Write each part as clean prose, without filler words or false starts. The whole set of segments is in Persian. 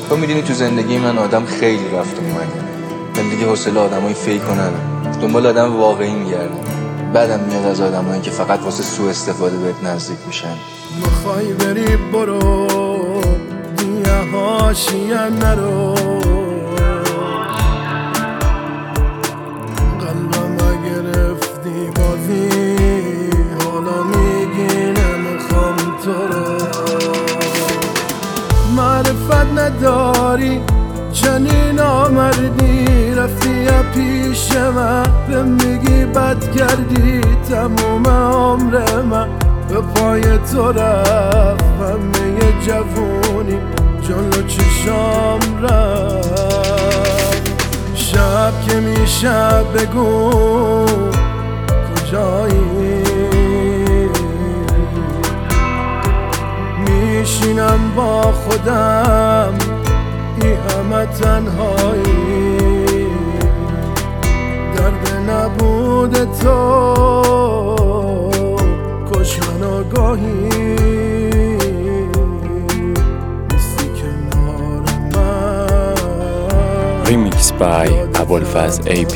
تو میدونی تو زندگی من آدم خیلی رفت و اومده. زندگی حوصله آدمای فیک و نداره، دنبال آدم واقعی میگردم. بعدم میاد از آدمایی که فقط واسه سوء استفاده بهت نزدیک میشن. میخوای بری برو دیگه حاشیه نرو، قلبم گرفتی بازی، حالا میگی نمیخوام تو رو. معرفت نداری چنین آمردی، رفتی پیش من به میگی بد کردی. تموم عمر من به پای تو رفت، همه جوونی جلو چشام رفت. شب که میشه بگو کجایی، میشینم با خودم ای همه تنهایی. درد نبود تو کش من آگاهی، نیستی کنار من. ریمیکس بای ابوالفضل AP.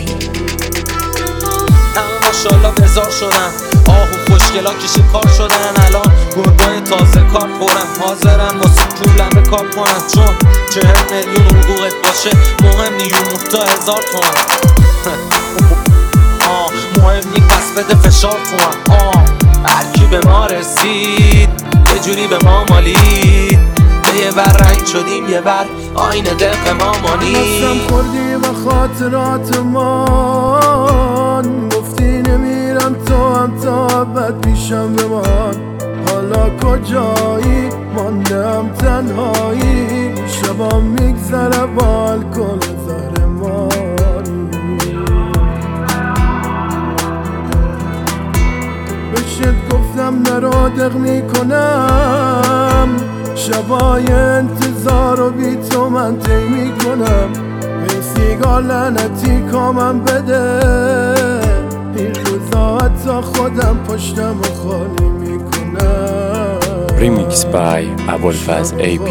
همه ماشالله بزار شدن، آهو خوشگلا کشید کار شدن. الان گربای تازه کار پرن، حاضرن واسه پولم به کار کنن. چون 40 میلیون حقوقت باشه مهم نی، 1000 تومن. مهم نی پس بده فشار تومن. هرکی به ما رسید یه جوری به ما مالید، به یه ور رنگ شدیم یه ور آینه دق ما مانید. دستم خوردی و خاطرات من، گفتی نمیرم تو هم تا بد پیشم بمان. حالا کجایی ماندم تنهایی، شبام میگذره با الکل زهرماری. بشت گفتم نرو دق میکنم، شبای انتظار و بی تو من طی میکنم. این سیگار لعنتی کامم بده، این روزا حتی خودم پشتم و خالی میکنم. ریمیکس بای ابوالفضل AP.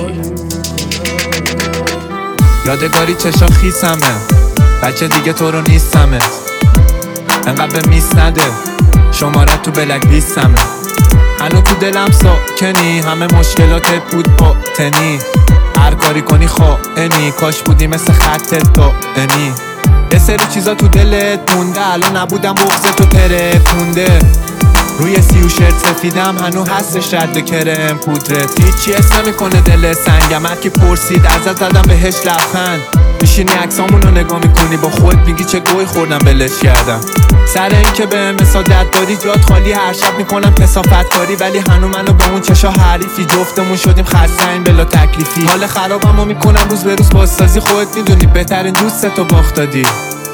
یادگاری چشا خیسمه، بچه دیگه تو رو نیستمه. انقدر به میس نده، شماره تو بلک لیستمه. هنو تو دلم ساکنی، همه مشکلاتت بود باطنی. هر کاری کنی خائنی، کاش بودی مثل خطت دائمی. یه سری چیزا تو دلت مونده، الان نبودم بغض تو ترکونده. روی سیو شرط سفیدم هنو هستش رد کرم پودرت. هیچی اسم نمیکنه دل سنگم، هر کی پرسید ازت زدم بهش لبخند. میشینی عکسامونو نگاه میکنی با خود میگی چه گوی خوردم بلش کردم. سر این که به مسادت داری جات خالی، هر شب میکنم کثافت کاری. ولی هنو منو با اون چشا حریفی، جفتمون شدیم خرسنگ بلا تکلیفی. حال خرابمو میکنم روز به روز بازسازی، خودت میدونی بهترین دوستتو باخت دادی.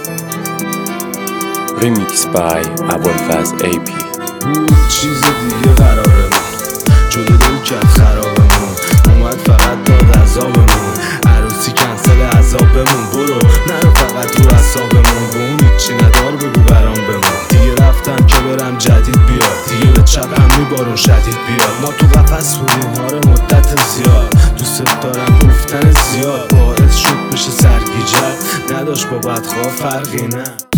ریمیکس بای ابوالفضل AP. چیز دیگه قرارمون جلو دل کرد خرابمون، اومد فقط داد عذابمون. عروسی کنسل عذابمون، برو نرو فقط رو عصابمون. به اون هیچی ندار بگو برام بمون. دیگه رفتم که برم جدید بیاد، دیگه به چپ هم میبارون شدید بیاد. ما تو قفص بودیم آره مدت زیاد، دوست دارم گفتن زیاد باعث شد بشه سرگیجت، نداشت با بدخواه فرقی نه.